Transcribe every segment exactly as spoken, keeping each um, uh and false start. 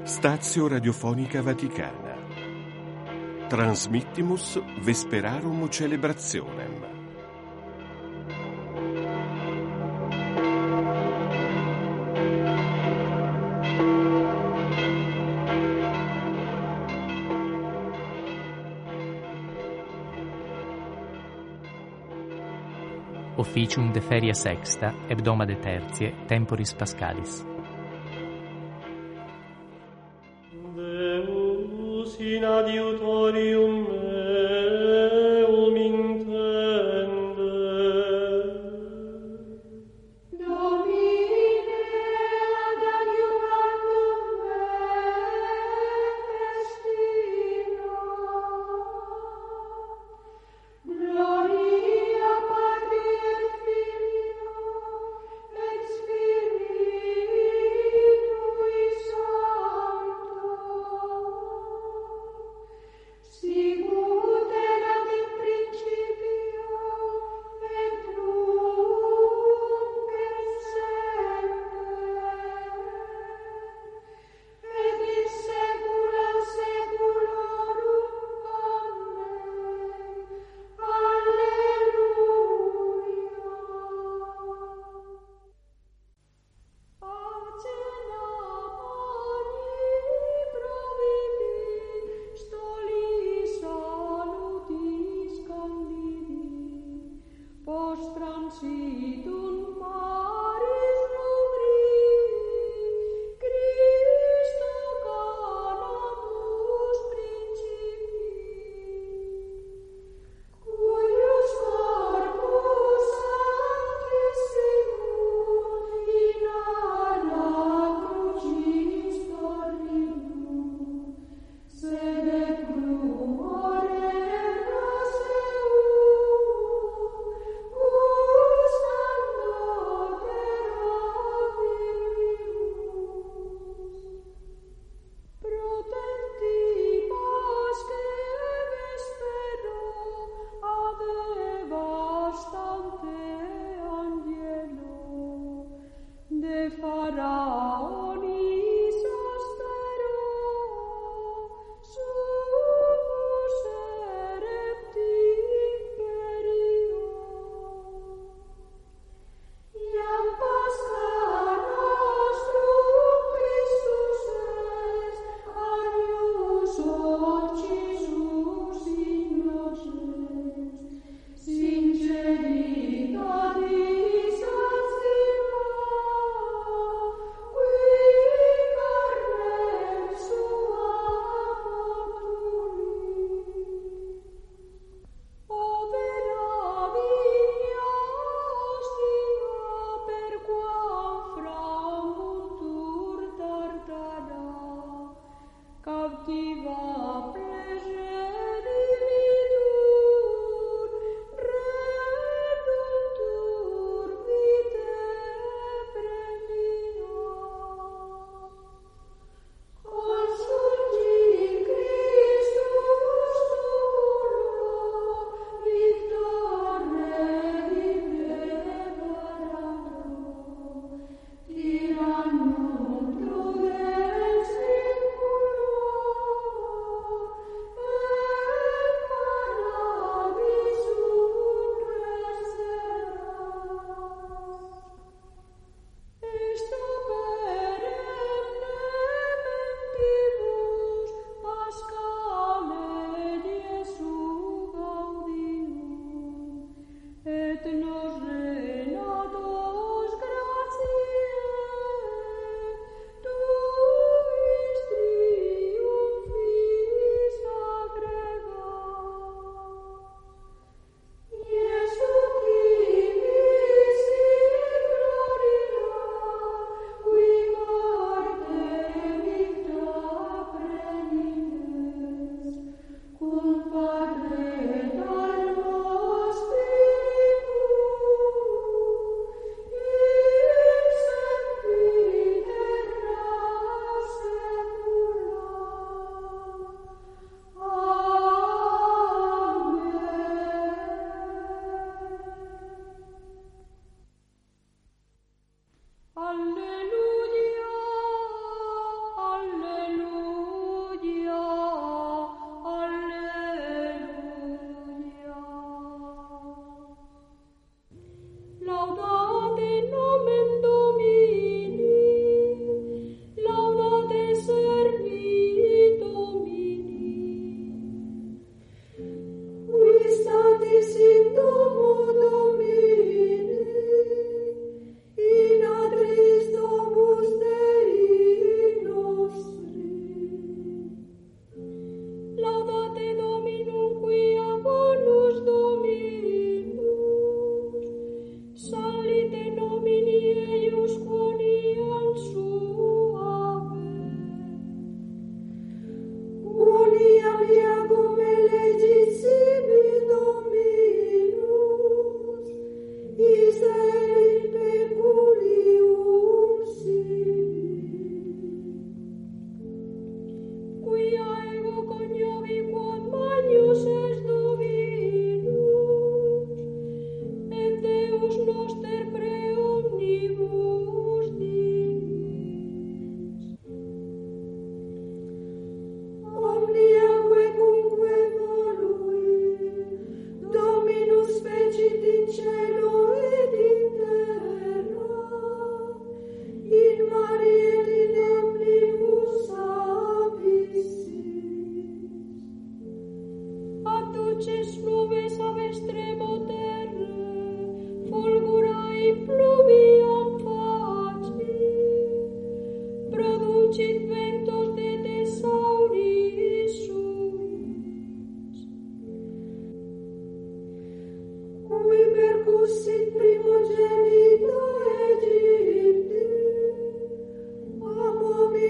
Stazio Radiofonica Vaticana. Transmittimus Vesperarum Celebrationem. Officium de feria sexta, hebdoma de tertie, temporis pascalis. Deus in adiutorium meum intende. Domine ad adiuvandum me destino. Gloria Patri et Filio et Spiritui Sancto. Sic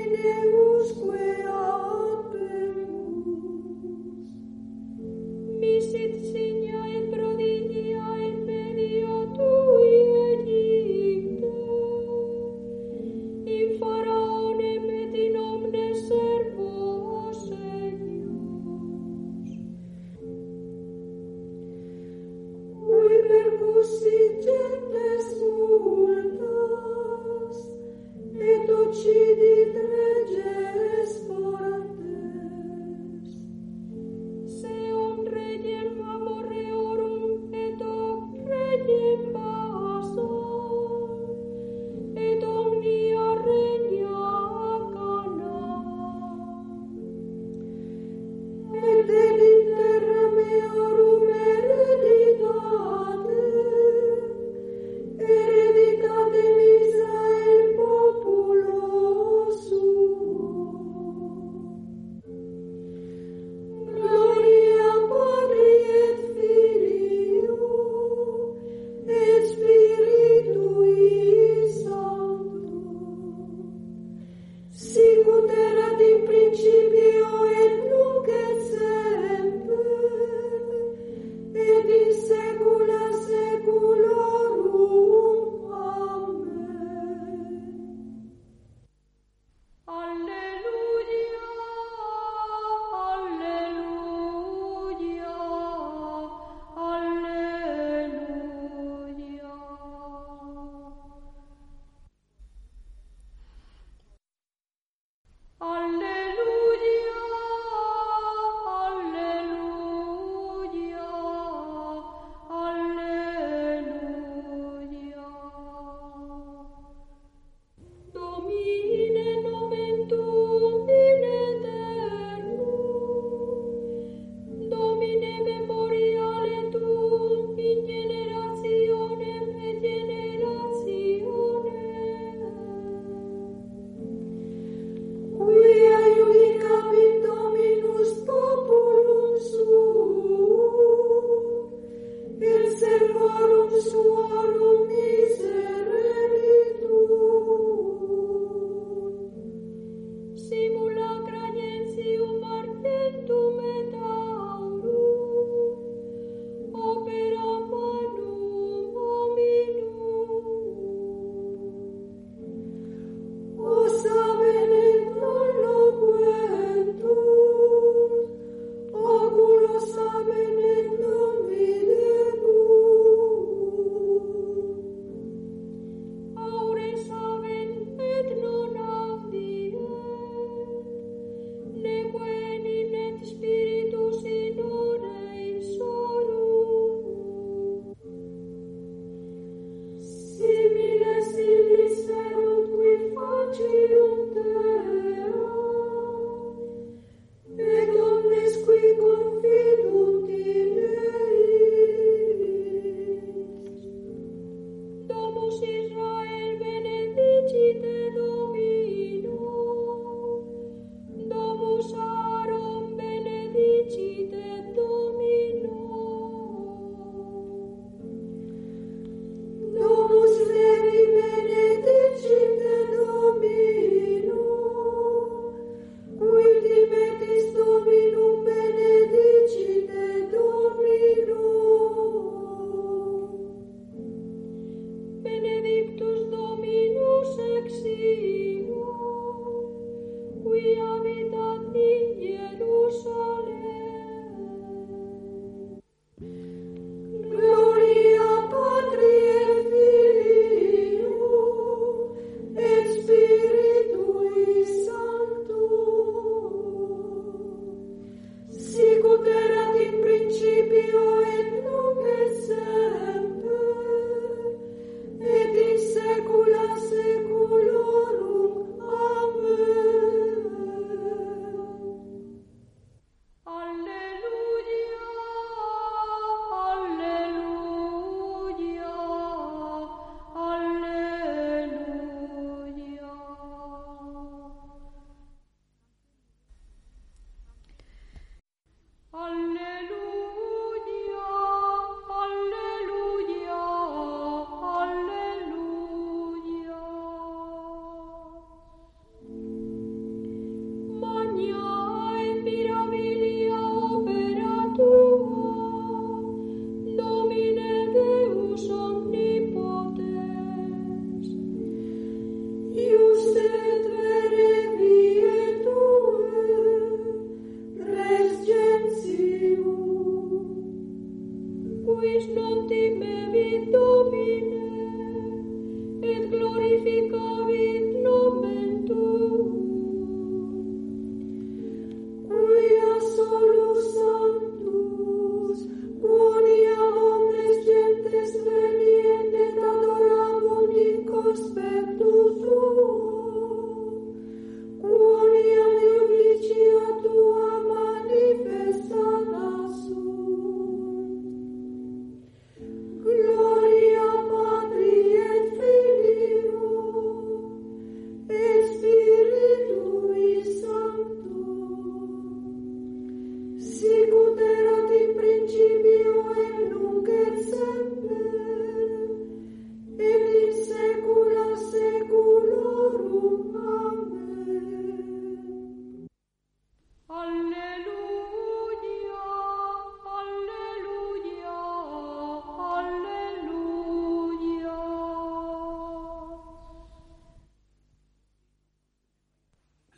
Uccidi tre gespa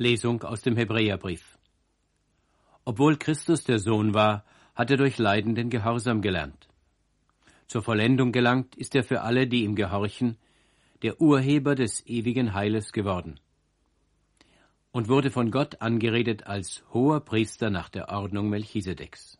Lesung aus dem Hebräerbrief. Obwohl Christus der Sohn war, hat er durch Leiden den Gehorsam gelernt. Zur Vollendung gelangt ist er für alle, die ihm gehorchen, der Urheber des ewigen Heiles geworden und wurde von Gott angeredet als hoher Priester nach der Ordnung Melchisedeks.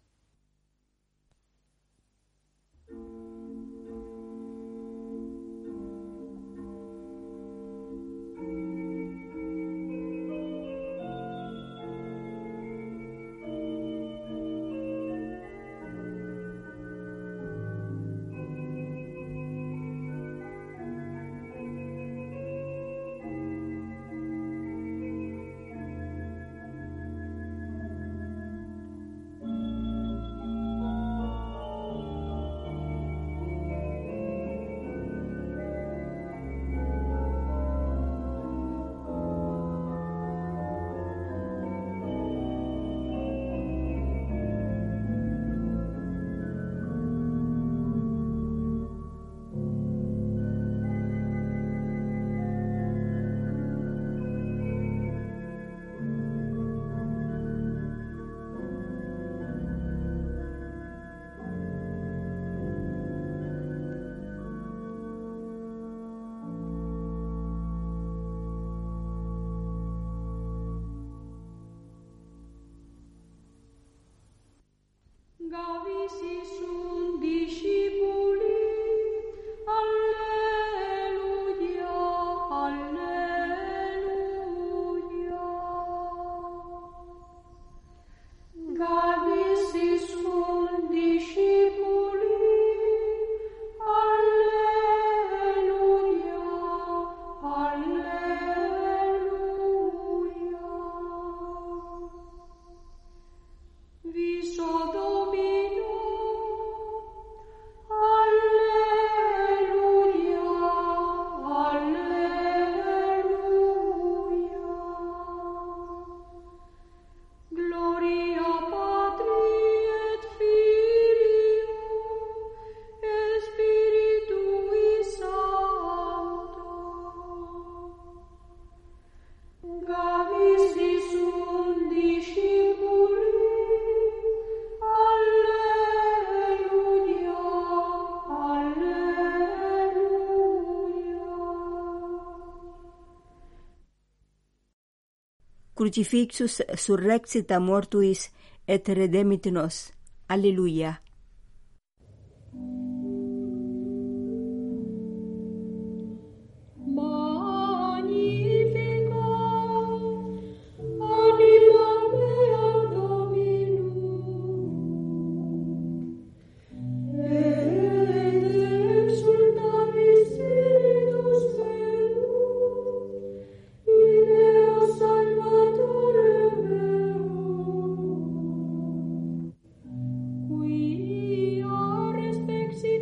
Gavisi sunt discipuli, alleluia, alleluia. Gavisi sunt discipuli, alleluia, alleluia. Viso Domino, alleluia, alleluia. Gloria Patri et Filio et Spiritui Sancto. Gavisi sunt discipuli, alleluia, alleluia. Crucifixus surrexita mortuis et redemit nos. Alleluia. Magnifica anima mea Dominum, et exultavis spiritus meum in Deo Salvatore meum, quia respexi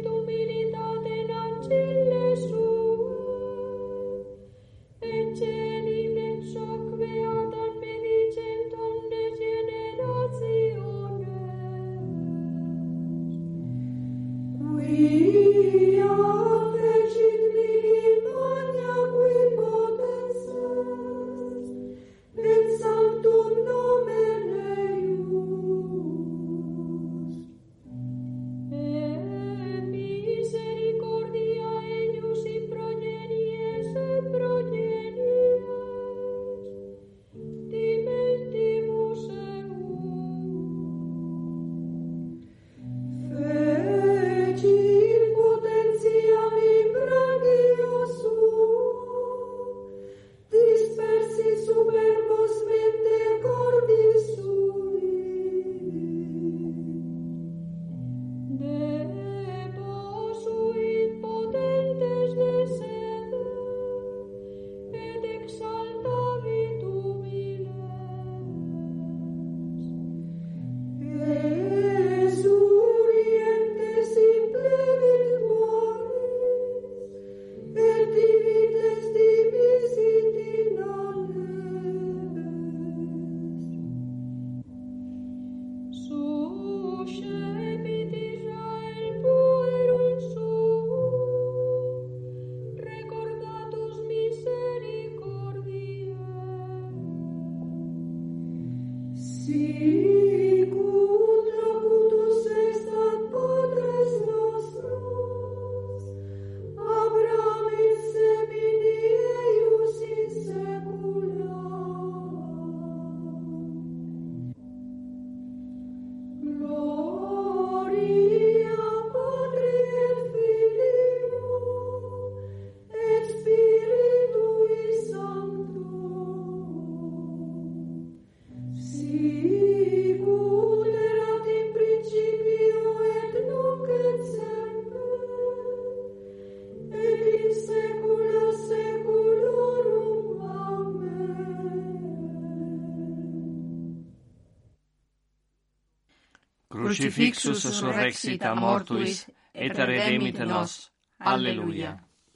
Crucifixus surrexit a mortuis, et redemit nos. Alleluia.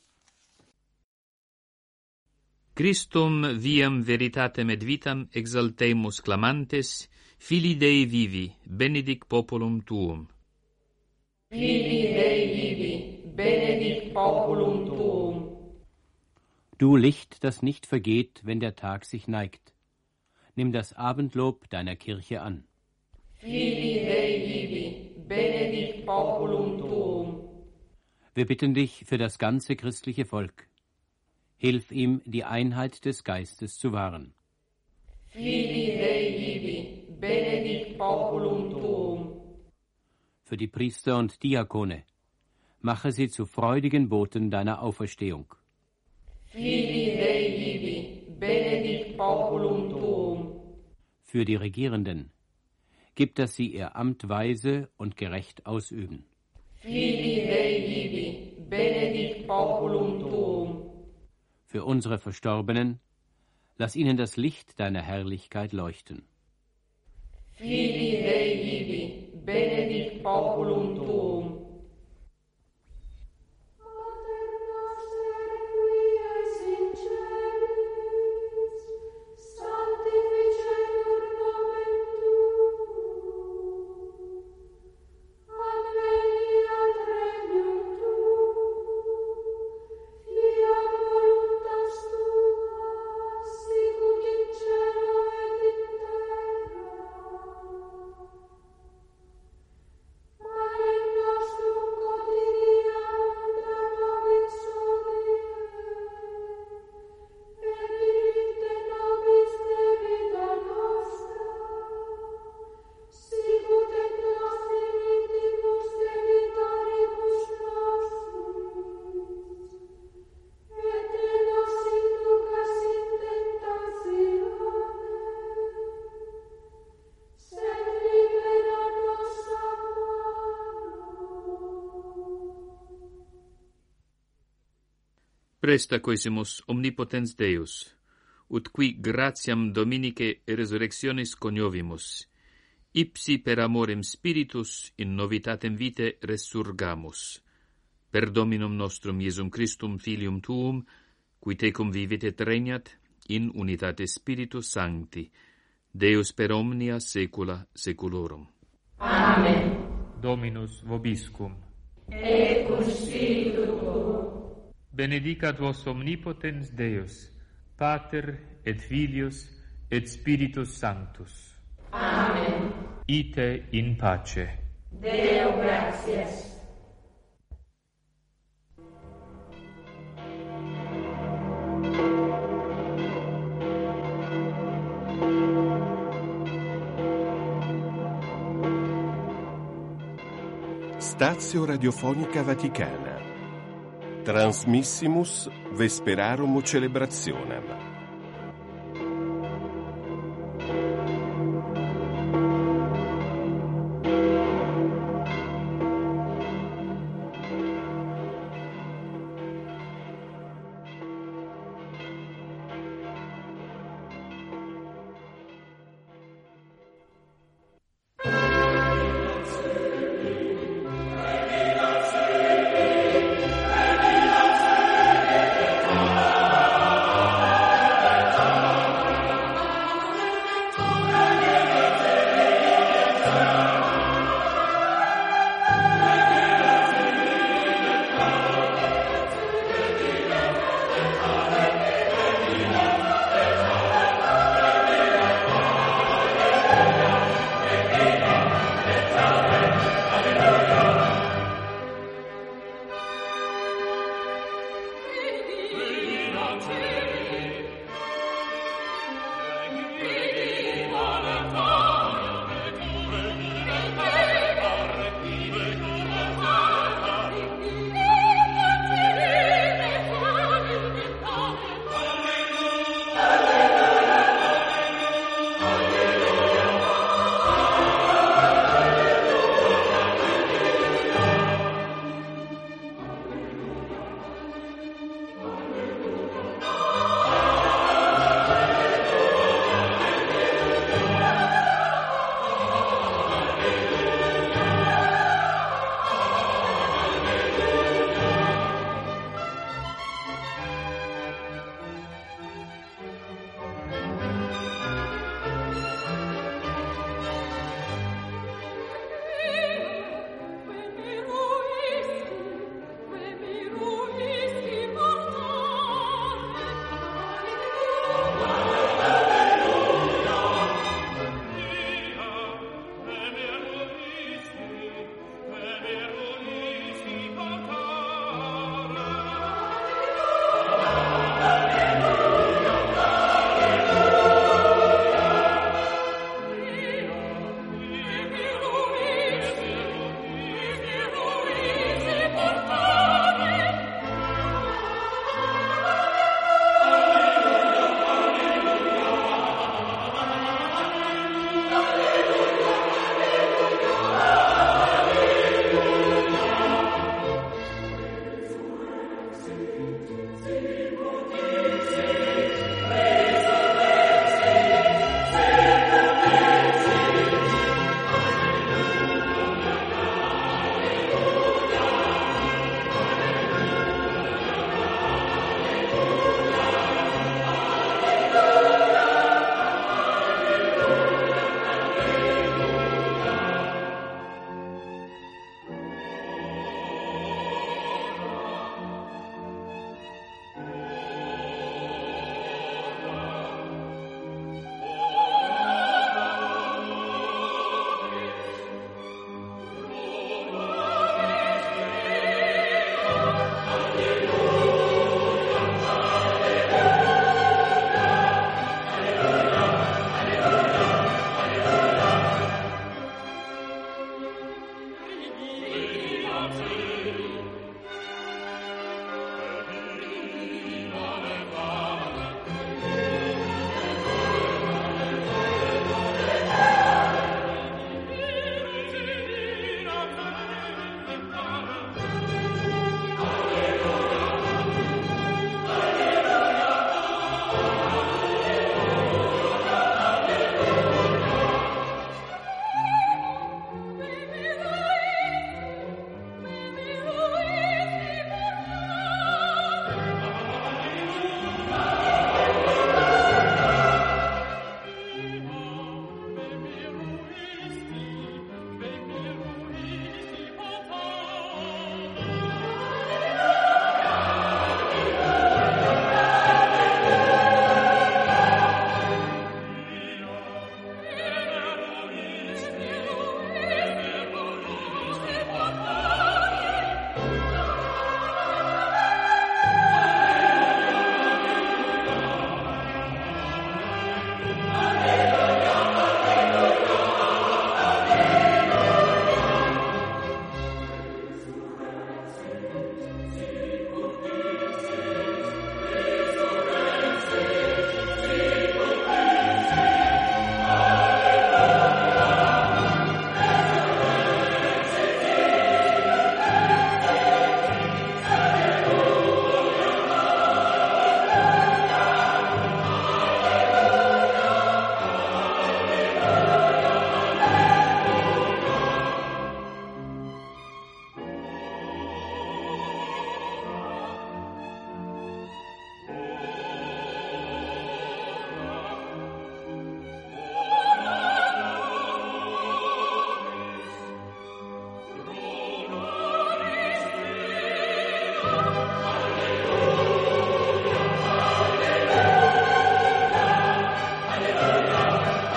Christum viam veritatem et vitam exaltemus clamantes, Filii Dei vivi, benedic populum tuum. Filii Dei vivi, benedic populum tuum. Du Licht, das nicht vergeht, wenn der Tag sich neigt, nimm das Abendlob deiner Kirche an. Filii Dei vivi, benedic populum tuum. Wir bitten dich für das ganze christliche Volk. Hilf ihm, die Einheit des Geistes zu wahren. Filii Dei vivi, benedic populum tuum. Für die Priester und Diakone, mache sie zu freudigen Boten deiner Auferstehung. Filii Dei vivi, benedic populum tuum. Für die Regierenden, gib, dass sie ihr Amt weise und gerecht ausüben. Filii Dei vivi, benedic populum tuum. Für unsere Verstorbenen, lass ihnen das Licht deiner Herrlichkeit leuchten. Filii Dei vivi, benedic populum tuum. Presta quesimus omnipotens Deus, ut qui gratiam Dominicae resurrectionis coniovimus, ipsi per amorem Spiritus in novitatem vitae resurgamus. Per Dominum nostrum Iesum Christum Filium Tuum, qui tecum vivit et regnat, in unitate Spiritus Sancti, Deus per omnia saecula saeculorum. Amen. Dominus vobiscum. Et cum spiritu tuo. Benedicat vos omnipotens Deus, Pater et Filius et Spiritus Sanctus. Amen. Ite in pace. Deo gratias. Stazio Radiofonica Vaticana. Transmissimus Vesperarum Celebrationem.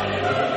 Alleluia.